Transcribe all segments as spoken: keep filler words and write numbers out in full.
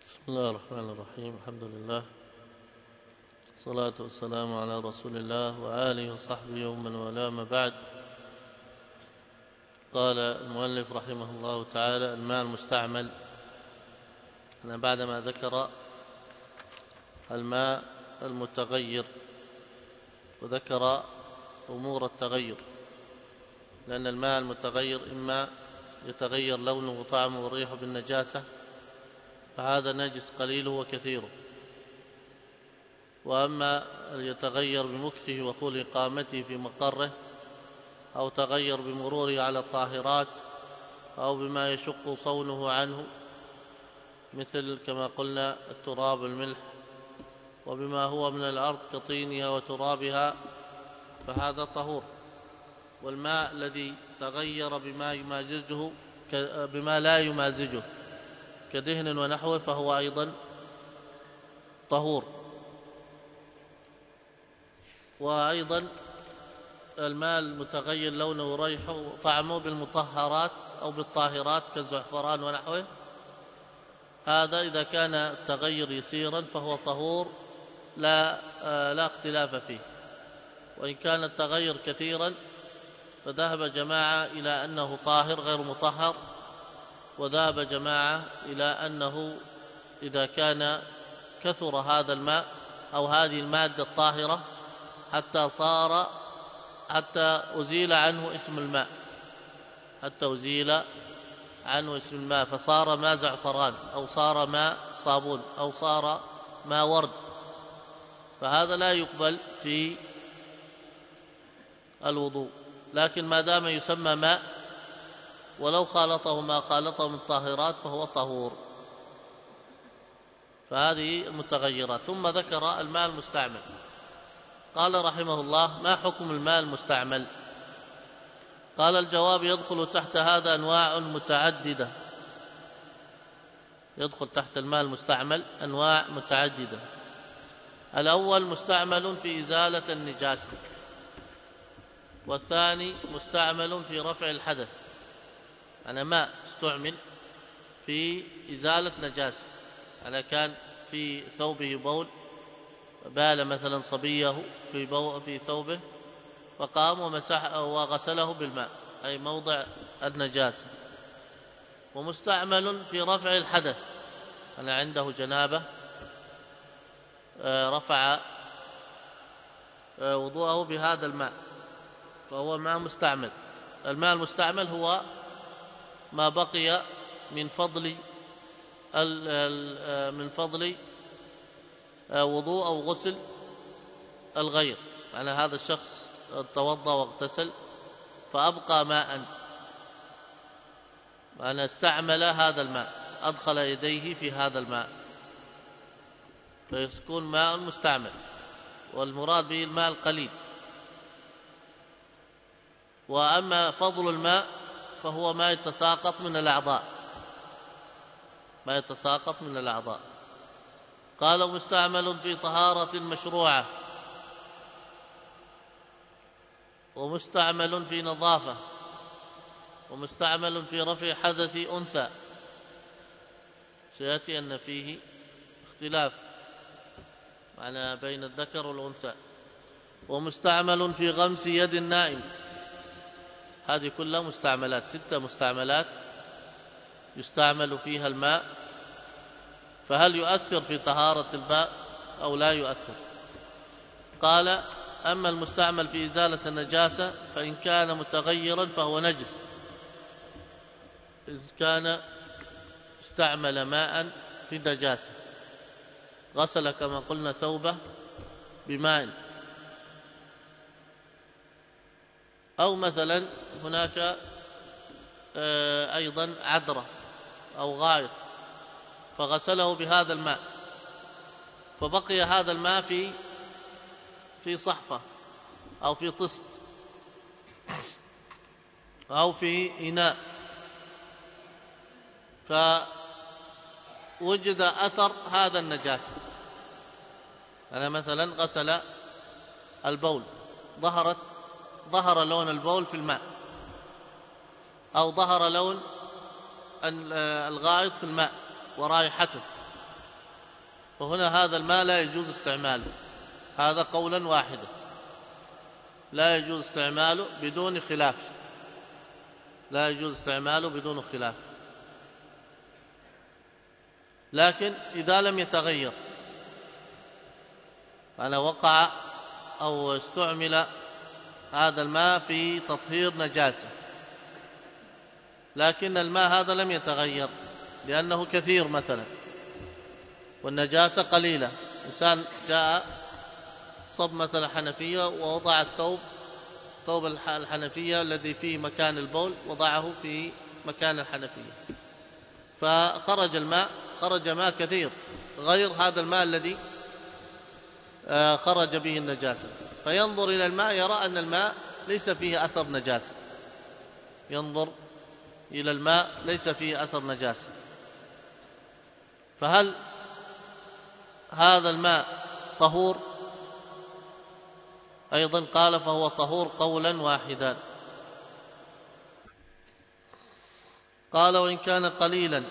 بسم الله الرحمن الرحيم. الحمد لله، والصلاة والسلام على رسول الله وآله وصحبه ومن والاه، ما بعد. قال المؤلف رحمه الله تعالى: الماء المستعمل. أنا بعدما ذكر الماء المتغير وذكر أمور التغير، لأن الماء المتغير إما يتغير لونه وطعمه وريحه بالنجاسة، فهذا نجس قليله وكثيره. وأما يتغير بمكثه وطول إقامته في مقره، أو تغير بمروره على الطاهرات، أو بما يشق صونه عنه، مثل كما قلنا التراب والملح، وبما هو من الأرض كطينها وترابها، فهذا طهور. والماء الذي تغير بما يمازجه بما لا يمازجه كدهن ونحوه فهو أيضا طهور. وأيضا الماء المتغير لونه وريحه وطعمه بالمطهرات أو بالطاهرات كالزعفران ونحوه، هذا إذا كان التغير يسيرا فهو طهور لا, لا اختلاف فيه. وإن كان التغير كثيرا فذهب جماعة إلى أنه طاهر غير مطهر، وذهب جماعة إلى أنه إذا كان كثر هذا الماء أو هذه المادة الطاهرة حتى صار حتى أزيل عنه اسم الماء حتى أزيل عنه اسم الماء فصار ماء زعفران أو صار ماء صابون أو صار ماء ورد، فهذا لا يقبل في الوضوء. لكن ما دام يسمى ماء ولو خالطه ما خالطه من الطاهرات فهو طهور. فهذه المتغيرات. ثم ذكر الماء المستعمل. قال رحمه الله: ما حكم الماء المستعمل؟ قال: الجواب: يدخل تحت هذا أنواع متعددة. يدخل تحت الماء المستعمل أنواع متعددة. الأول مستعمل في إزالة النجاسة، والثاني مستعمل في رفع الحدث. أنا ماء استعمل في إزالة نجاسة، أنا كان في ثوبه بول، بال مثلا صبيه في, في ثوبه فقام ومسح وغسله بالماء، أي موضع النجاسة. ومستعمل في رفع الحدث، أنا عنده جنابة رفع وضوءه بهذا الماء فهو ماء مستعمل. الماء المستعمل هو ما بقي من فضل من فضل وضوء أو غسل الغير، يعني هذا الشخص توضأ واغتسل فأبقى ماء، يعني استعمل هذا الماء، أدخل يديه في هذا الماء، فيكون ماء مستعمل. والمراد به الماء القليل. وأما فضل الماء فهو ما يتساقط من الأعضاء ما يتساقط من الأعضاء. قال: مستعمل في طهارة مشروعة، ومستعمل في نظافة، ومستعمل في رفع حدث أنثى. سيأتي أن فيه اختلاف معنى بين الذكر والأنثى. ومستعمل في غمس يد النائم. هذه كلها مستعملات، ستة مستعملات يستعمل فيها الماء. فهل يؤثر في طهارة الماء أو لا يؤثر؟ قال: أما المستعمل في إزالة النجاسة فإن كان متغيرا فهو نجس، إذ كان استعمل ماء في النجاسة، غسل كما قلنا ثوبه بماء، أو مثلا هناك أيضا عذرة أو غائط فغسله بهذا الماء، فبقي هذا الماء في في صحفة أو في طست أو في إناء، فوجد أثر هذا النجاسة. أنا مثلا غسل البول، ظهرت ظهر لون البول في الماء، أو ظهر لون الغائط في الماء ورائحته، وهنا هذا الماء لا يجوز استعماله، هذا قولا واحدا لا يجوز استعماله بدون خلاف، لا يجوز استعماله بدون خلاف. لكن إذا لم يتغير، أنا وقع أو استعمل هذا الماء في تطهير نجاسة، لكن الماء هذا لم يتغير لأنه كثير مثلا والنجاسة قليلة، إنسان جاء صب مثلا حنفية ووضع الثوب ثوب الحنفية الذي فيه مكان البول وضعه في مكان الحنفية، فخرج الماء، خرج ماء كثير غير هذا الماء الذي خرج به النجاسة، فينظر إلى الماء يرى أن الماء ليس فيه أثر نجاسة، ينظر إلى الماء ليس فيه أثر نجاسة، فهل هذا الماء طهور؟ أيضا قال فهو طهور قولا واحدا. قال وإن كان قليلا،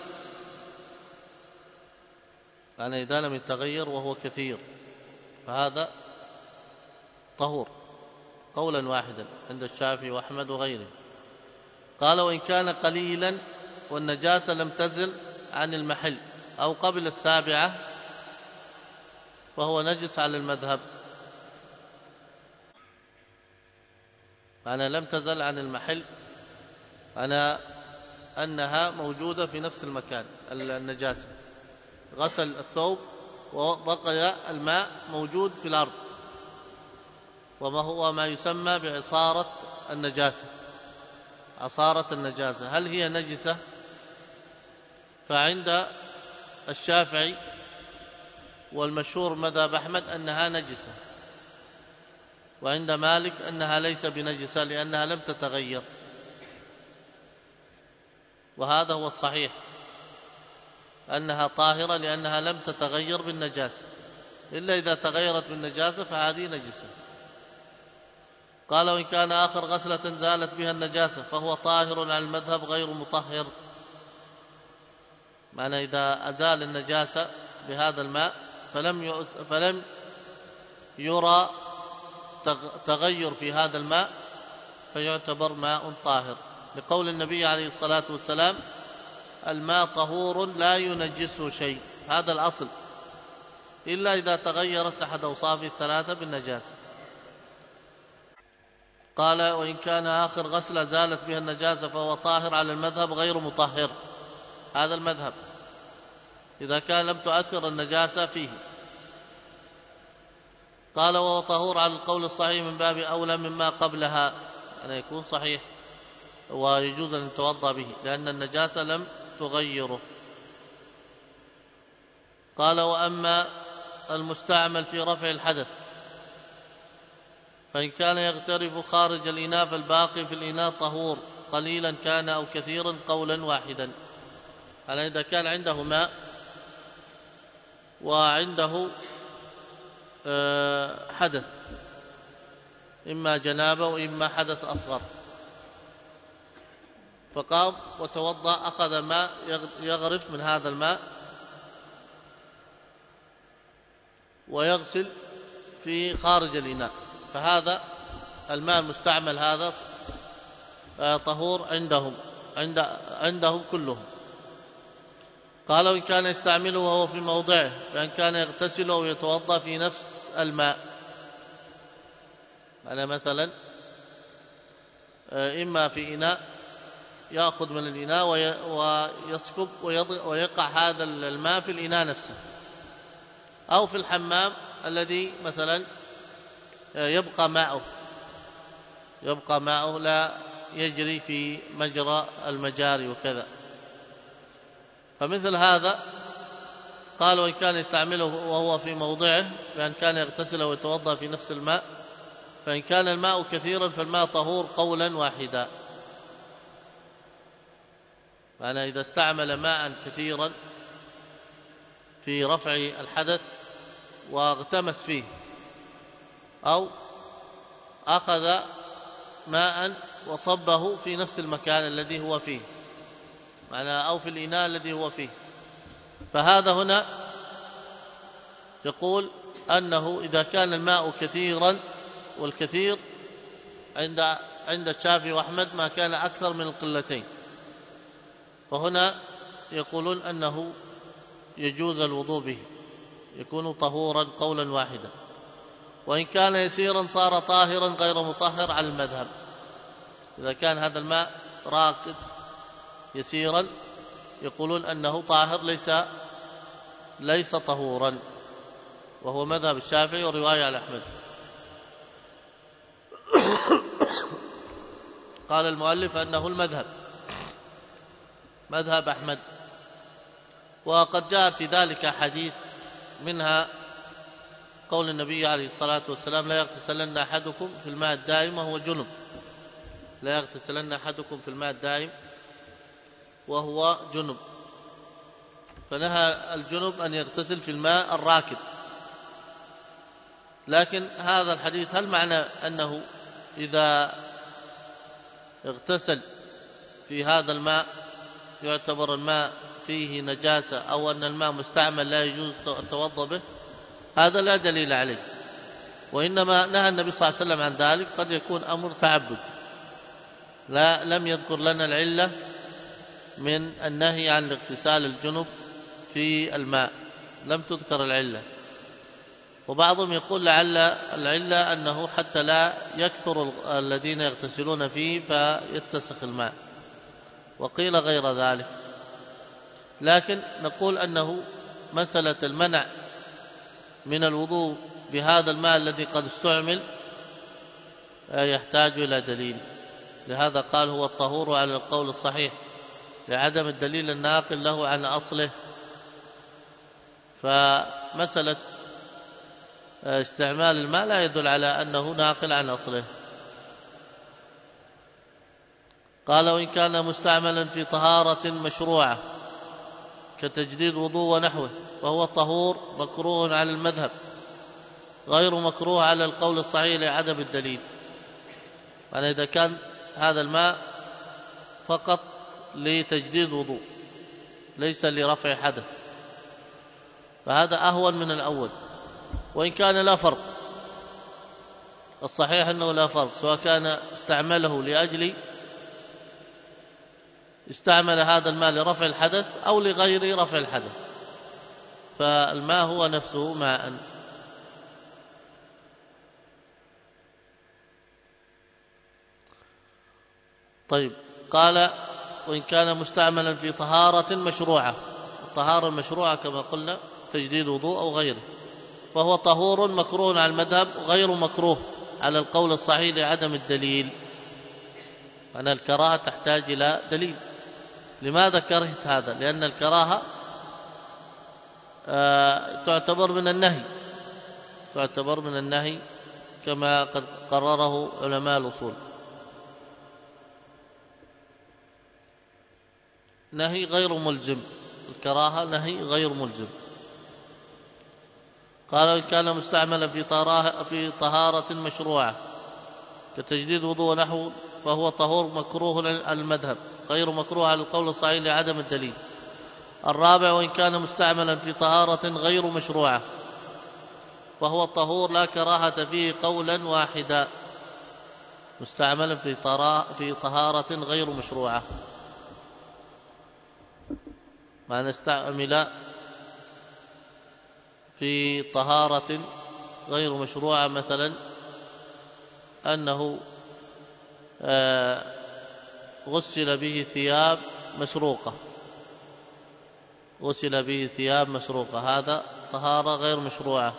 يعني إذا لم يتغير وهو كثير فهذا طهور قولا واحدا عند الشافعي وأحمد وغيره. قال وإن كان قليلا والنجاسة لم تزل عن المحل أو قبل السابعة فهو نجس على المذهب، معنى لم تزل عن المحل أنا أنها موجودة في نفس المكان النجاسة، غسل الثوب وبقي الماء موجود في الأرض، وما هو ما يسمى بعصارة النجاسة، عصارة النجاسة هل هي نجسة؟ فعند الشافعي والمشهور مذهب أحمد أنها نجسة، وعند مالك أنها ليس بنجسة لأنها لم تتغير، وهذا هو الصحيح أنها طاهرة لأنها لم تتغير بالنجاسة، إلا إذا تغيرت بالنجاسة فهذه نجسة. قال وإن كان آخر غسلة زالت بها النجاسة فهو طاهر على المذهب غير مطهر، معنى إذا أزال النجاسة بهذا الماء فلم فلم يرى تغير في هذا الماء فيعتبر ماء طاهر، لقول النبي عليه الصلاة والسلام الماء طهور لا ينجسه شيء، هذا الأصل، إلا إذا تغيرت أحد أوصافه الثلاثة بالنجاسة. قال وإن كان آخر غسلة زالت بها النجاسة فهو طاهر على المذهب غير مطهر، هذا المذهب إذا كان لم تؤثر النجاسة فيه. قال وهو طهور على القول الصحيح من باب أولى مما قبلها، أن يكون صحيح ويجوز أن يتوضأ به لأن النجاسة لم تغيره. قال وأما المستعمل في رفع الحدث فإن كان يغترف خارج الإناء فالباقي في الإناء طهور قليلا كان أو كثيرا قولا واحدا، على إذا كان عنده ماء وعنده حدث إما جنابة وإما حدث أصغر، فقام وتوضأ أخذ ماء يغرف من هذا الماء ويغسل في خارج الإناء، فهذا الماء المستعمل هذا طهور عندهم عند عندهم كلهم. قال وإن كان يستعمله وهو في موضعه فإن كان يغتسل أو يتوضأ في نفس الماء، أنا مثلا إما في إناء يأخذ من الإناء ويسكب ويقع هذا الماء في الإناء نفسه، أو في الحمام الذي مثلا يبقى ماءه يبقى ماءه لا يجري في مجرى المجاري وكذا، فمثل هذا قال وإن كان يستعمله وهو في موضعه بأن كان يغتسل ويتوضأ في نفس الماء، فإن كان الماء كثيرا فالماء طهور قولا واحدا، فأنا إذا استعمل ماء كثيرا في رفع الحدث واغتمس فيه أو أخذ ماء وصبه في نفس المكان الذي هو فيه معنى أو في الإناء الذي هو فيه، فهذا هنا يقول أنه إذا كان الماء كثيرا، والكثير عند عند الشافعي وأحمد ما كان أكثر من القلتين، فهنا يقولون أنه يجوز الوضوء به، يكون طهورا قولا واحدا. وإن كان يسيرا صار طاهرا غير مطهر على المذهب. إذا كان هذا الماء راكد يسيرا يقولون أنه طاهر ليس ليس طهورا، وهو مذهب الشافعي ورواية على أحمد. قال المؤلف أنه المذهب مذهب أحمد. وقد جاءت في ذلك حديث، منها قول النبي عليه الصلاة والسلام: لا يغتسلن أحدكم في الماء الدائم وهو جنب. لا يغتسلن أحدكم في الماء الدائم وهو جنب، فنهى الجنب أن يغتسل في الماء الراكد. لكن هذا الحديث هل معنى أنه إذا اغتسل في هذا الماء يعتبر الماء فيه نجاسة، أو أن الماء مستعمل لا يجوز التوضؤ به؟ هذا لا دليل عليه، وإنما نهى النبي صلى الله عليه وسلم عن ذلك. قد يكون أمر تعبد، لا لم يذكر لنا العلة من النهي عن اغتسال الجنب في الماء، لم تذكر العلة. وبعضهم يقول لعل العلة أنه حتى لا يكثر الذين يغتسلون فيه فيتسخ الماء، وقيل غير ذلك. لكن نقول أنه مسألة المنع من الوضوء بهذا الماء الذي قد استعمل يحتاج إلى دليل. لهذا قال هو الطهور على القول الصحيح، لعدم الدليل الناقل له عن أصله. فمسألة استعمال الماء لا يدل على أنه ناقل عن أصله. قال: وإن كان مستعملا في طهارة مشروعة كتجديد وضوء ونحوه فهو الطهور مكروه على المذهب، غير مكروه على القول الصحيح لعدم الدليل. يعني إذا كان هذا الماء فقط لتجديد وضوء ليس لرفع حدث فهذا أهون من الأول. وإن كان لا فرق، الصحيح أنه لا فرق، سواء كان استعمله لأجل استعمل هذا الماء لرفع الحدث أو لغير رفع الحدث، فالماء هو نفسه ماء. طيب، قال: وإن كان مستعملا في طهارة مشروعة. الطهارة المشروعة كما قلنا تجديد وضوء أو غيره، فهو طهور مكروه على المذهب غير مكروه على القول الصحيح لعدم الدليل. أن الكراهة تحتاج إلى دليل. لماذا كرهت هذا؟ لأن الكراهة آه تعتبر من النهي تعتبر من النهي كما قد قرره علماء الأصول. نهي غير ملزم، الكراهة نهي غير ملزم. قال: وإن كان مستعملا في طهارة في طهارة مشروعة كتجديد وضوء نحو فهو طهور مكروه على المذهب غير مكروه على القول الصحيح لعدم الدليل. الرابع: وإن كان مستعملا في طهارة غير مشروعة فهو الطهور لا كراهة فيه قولا واحدا. مستعملا في في طهارة غير مشروعة، ما نستعمل في طهارة غير مشروعة، مثلا أنه غسل به ثياب مسروقة غسل به ثياب مسروقة هذا طهارة غير مشروعة،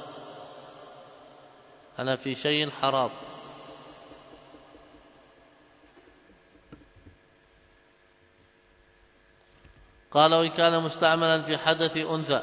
أنا في شيء حرام. قال: وإن كان مستعملا في حدث أنثى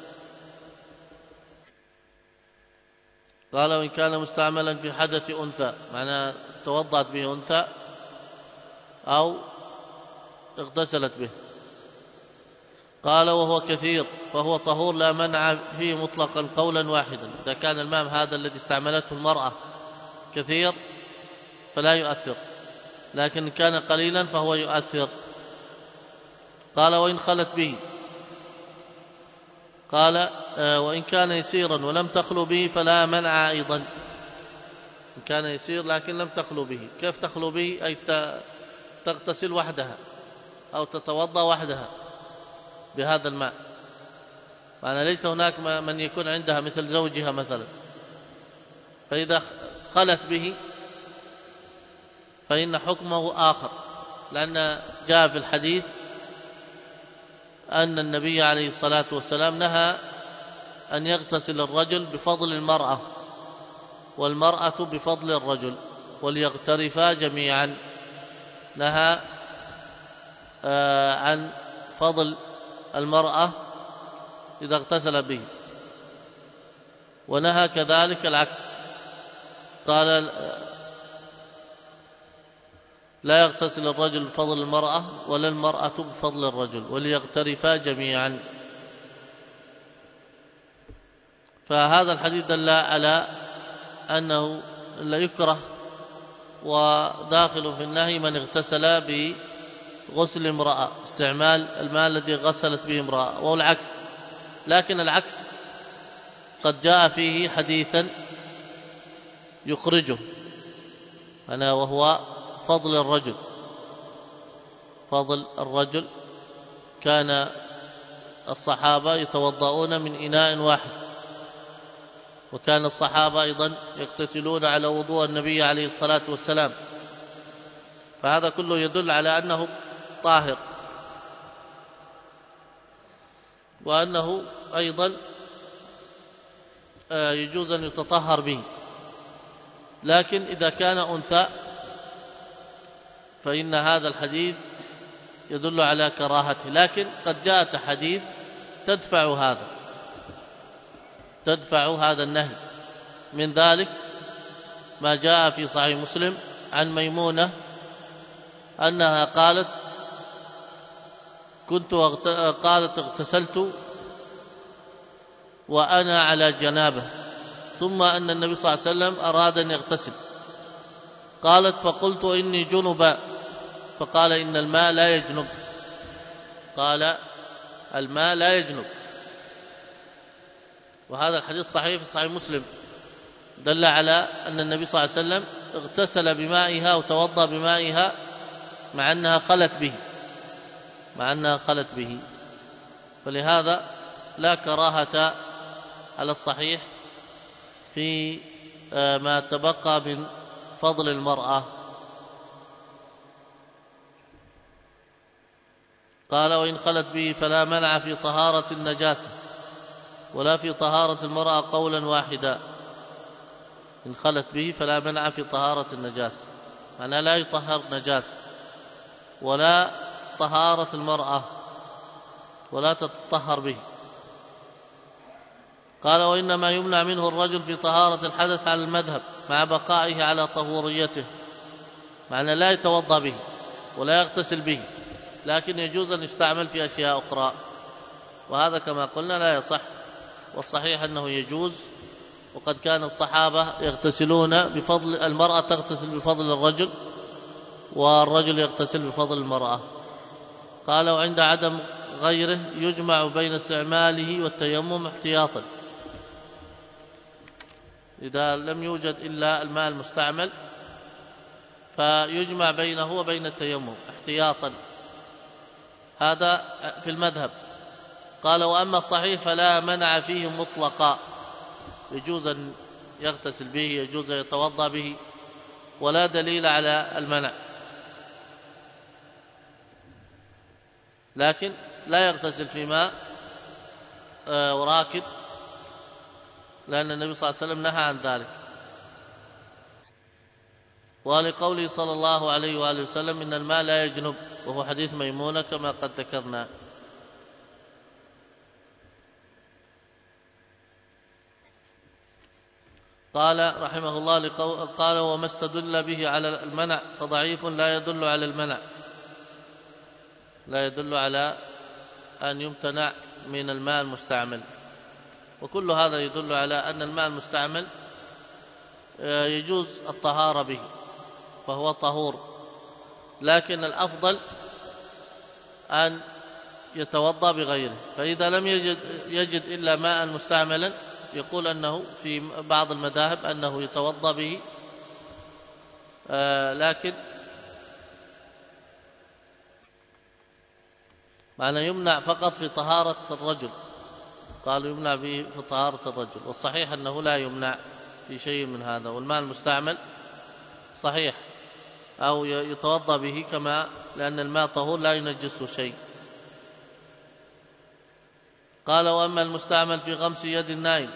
قال وإن كان مستعملا في حدث أنثى، معناه توضأت به أنثى أو اغتسلت به. قال: وهو كثير فهو طهور لا منع فيه مطلقا قولا واحدا. إذا كان الماء هذا الذي استعملته المرأة كثير فلا يؤثر، لكن كان قليلا فهو يؤثر. قال: وإن خلت به قال وإن كان يسيرا ولم تخلو به فلا منع أيضا. إن كان يسير لكن لم تخلو به، كيف تخلو به؟ أي تغتسل وحدها أو تتوضأ وحدها بهذا الماء، معنى ليس هناك من يكون عندها مثل زوجها مثلا، فإذا خلت به فإن حكمه آخر، لأن جاء في الحديث أن النبي عليه الصلاة والسلام نهى أن يغتسل الرجل بفضل المرأة والمرأة بفضل الرجل وليغترفا جميعا. نهى عن فضل المرأة إذا اغتسل به، ونهى كذلك العكس، قال لا يغتسل الرجل بفضل المرأة ولا المرأة بفضل الرجل وليغترفا جميعا. فهذا الحديث دل على أنه لا يكره وداخل في النهي من اغتسل بغسل امرأة، استعمال الماء الذي غسلت به امرأة، وهو العكس. لكن العكس قد جاء فيه حديثا يخرجه أنا وهو فضل الرجل. فضل الرجل كان الصحابة يتوضؤون من إناء واحد، وكان الصحابة أيضا يقتتلون على وضوء النبي عليه الصلاة والسلام، فهذا كله يدل على أنه طاهر، وأنه أيضا يجوز أن يتطهر به. لكن إذا كان أنثى فإن هذا الحديث يدل على كراهته، لكن قد جاءت حديث تدفع هذا تدفع هذا النهي. من ذلك ما جاء في صحيح مسلم عن ميمونة أنها قالت كنت قالت اغتسلت وأنا على جنابه، ثم أن النبي صلى الله عليه وسلم أراد أن يغتسل، قالت فقلت إني جنبا، فقال إن الماء لا يجنب، قال الماء لا يجنب. وهذا الحديث صحيح في صحيح مسلم، دل على أن النبي صلى الله عليه وسلم اغتسل بمائها وتوضأ بمائها مع أنها خلت به مع أنها خلت به فلهذا لا كراهة على الصحيح في ما تبقى من فضل المرأة. قال وإن خلت به فلا منع في طهارة النجاسة ولا في طهارة المرأة قولا واحدا. إن خلت به فلا منع في طهارة النجاسة، معناه لا يطهر نجاسة، ولا طهارة المرأة ولا تتطهر به. قال وإنما يمنع منه الرجل في طهارة الحدث على المذهب مع بقائه على طهوريته، معناه لا يتوضأ به ولا يغتسل به، لكن يجوز أن يستعمل في أشياء أخرى، وهذا كما قلنا لا يصح، والصحيح أنه يجوز. وقد كان الصحابة يغتسلون بفضل المرأة، تغتسل بفضل الرجل، والرجل يغتسل بفضل المرأة. قال وعند عدم غيره يجمع بين استعماله والتيمم احتياطا، إذا لم يوجد إلا الماء المستعمل فيجمع بينه وبين التيمم احتياطا، هذا في المذهب. قال وأما الصحيح فلا منع فيه مطلقا، يجوز أن يغتسل به، يجوز أن يتوضأ به، ولا دليل على المنع، لكن لا يغتسل في ماء وراكد، لأن النبي صلى الله عليه وسلم نهى عن ذلك. ولقوله صلى الله عليه وآله وسلم إن الماء لا يجنب، وهو حديث ميمونة كما قد ذكرنا. قال رحمه الله قال وما استدل به على المنع فضعيف لا يدل على المنع، لا يدل على أن يمتنع من الماء المستعمل. وكل هذا يدل على أن الماء المستعمل يجوز الطهارة به فهو طهور، لكن الأفضل أن يتوضأ بغيره. فإذا لم يجد, يجد إلا ماء مستعملا يقول أنه في بعض المذاهب أنه يتوضأ به، آه لكن معنى يمنع فقط في طهارة الرجل، قالوا يمنع به في طهارة الرجل، والصحيح أنه لا يمنع في شيء من هذا. والماء المستعمل صحيح أو يتوضأ به كما، لأن الماء طهور لا ينجسه شيء. قال وأما المستعمل في غمس يد النائم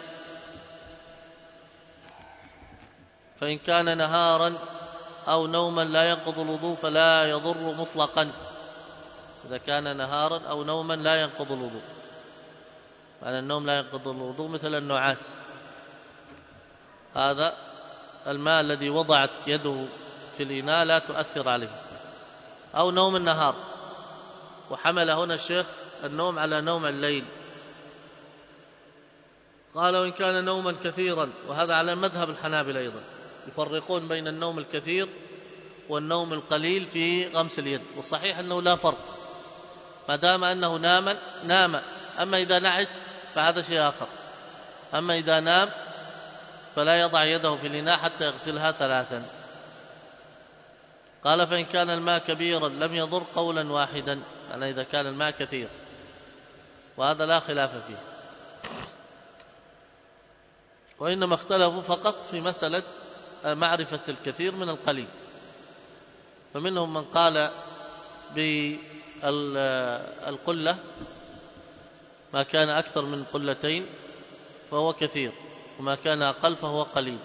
فإن كان نهارا أو نوما لا ينقض الوضوء فلا يضر مطلقا. إذا كان نهارا أو نوما لا ينقض الوضوء، يعني النوم لا ينقض الوضوء مثل النعاس، هذا الماء الذي وضعت يده في الإناء لا تؤثر عليه. أو نوم النهار، وحمل هنا الشيخ النوم على نوم الليل. قال وإن كان نوما كثيرا، وهذا على مذهب الحنابلة أيضا، يفرقون بين النوم الكثير والنوم القليل في غمس اليد، والصحيح أنه لا فرق ما دام أنه نام نام. أما إذا نعس فهذا شيء آخر. أما إذا نام فلا يضع يده في الإناء حتى يغسلها ثلاثا. قال فإن كان الماء كبيرا لم يضر قولا واحدا، يعني إذا كان الماء كثير، وهذا لا خلاف فيه. وإنما اختلفوا فقط في مسألة معرفة الكثير من القليل، فمنهم من قال بالقلة ما كان أكثر من قلتين فهو كثير، وما كان أقل فهو قليل.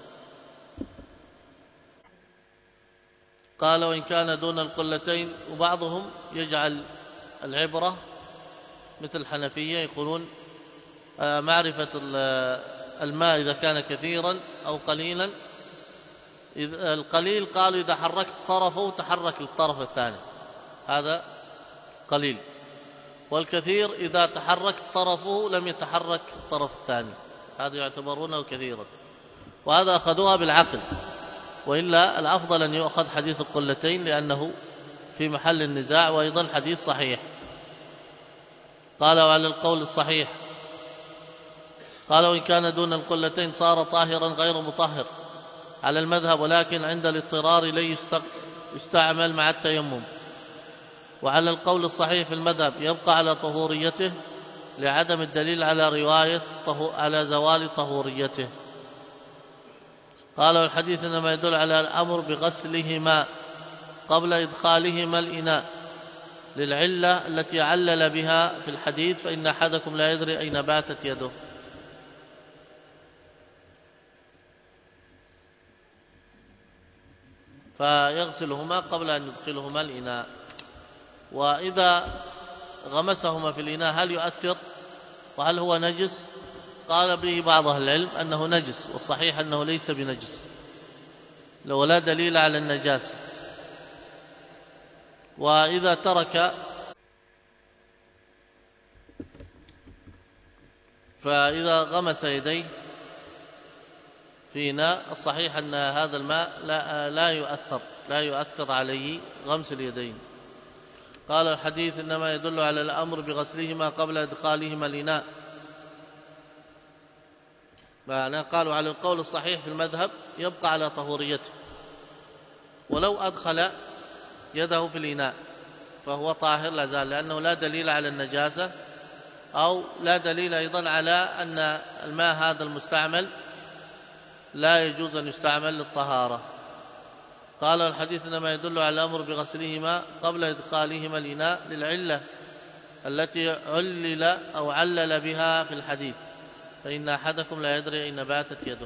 قال وإن كان دون القلتين، وبعضهم يجعل العبرة مثل الحنفية يقولون معرفة الماء إذا كان كثيرا أو قليلا. القليل قالوا إذا حركت طرفه تحرك للطرف الثاني، هذا قليل. والكثير إذا تحرك طرفه لم يتحرك الطرف الثاني، هذا يعتبرونه كثيرا. وهذا أخذوها بالعقل، وإلا الأفضل أن يؤخذ حديث القلتين لأنه في محل النزاع، وأيضا حديث صحيح. قال وعلى القول الصحيح، قال وإن كان دون القلتين صار طاهرا غير مطهر على المذهب، ولكن عند الاضطرار لن يستعمل مع التيمم. وعلى القول الصحيح في المذهب يبقى على طهوريته لعدم الدليل على رواية على زوال طهوريته. قال والحديث إنما يدل على الأمر بغسلهما قبل إدخالهما الإناء للعلة التي علل بها في الحديث فإن أحدكم لا يدري أين باتت يده. فيغسلهما قبل أن يدخلهما الإناء. وإذا غمسهما في الإناء هل يؤثر وهل هو نجس؟ قال به بعض أهل العلم أنه نجس، والصحيح أنه ليس بنجس ولا دليل على النجاسة. وإذا ترك فإذا غمس يديه في إناء الصحيح أن هذا الماء لا, لا يؤثر لا يؤثر عليه غمس اليدين. قال الحديث إنما يدل على الأمر بغسلهما قبل إدخالهما الإناء، معناه قالوا على القول الصحيح في المذهب يبقى على طهوريته، ولو أدخل يده في الإناء فهو طاهر لا زال، لأنه لا دليل على النجاسة، أو لا دليل أيضا على أن الماء هذا المستعمل لا يجوز أن يستعمل للطهارة. قال الحديث إنما يدل على الأمر بغسلهما قبل إدخالهما الإناء للعلة التي علل أو علل بها في الحديث فإن أحدكم لا يدري أين باتت يده.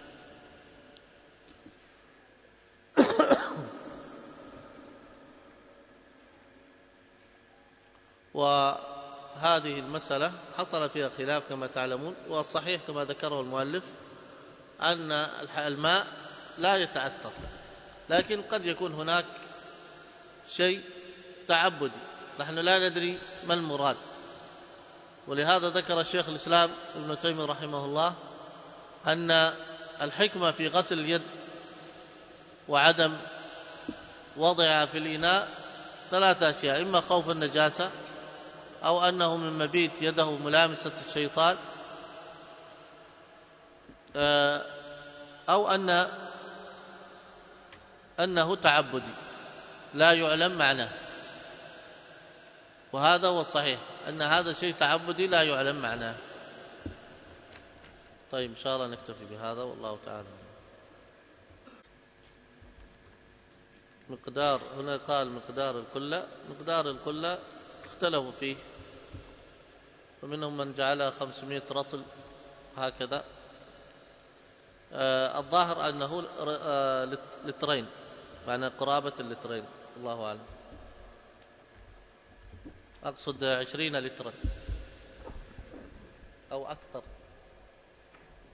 وهذه المسألة حصل فيها خلاف كما تعلمون، والصحيح كما ذكره المؤلف أن الماء لا يتأثر، لكن قد يكون هناك شيء تعبدي نحن لا ندري ما المراد. ولهذا ذكر الشيخ الإسلام ابن تيمية رحمه الله أن الحكمة في غسل اليد وعدم وضعها في الإناء ثلاثة أشياء: إما خوف النجاسة، أو أنه من مبيت يده ملامسة الشيطان، أو أن أنه تعبدي لا يعلم معناه، وهذا هو الصحيح أن هذا شيء تعبدي لا يعلم معناه. طيب إن شاء الله نكتفي بهذا، والله تعالى. مقدار، هنا قال مقدار الكلة، مقدار الكلة اختلفوا فيه، ومنهم من جعلها خمسمائة رطل هكذا. آه الظاهر أنه آه لترين، معنى قرابة اللترين، الله أعلم. أقصد عشرين لترا أو أكثر.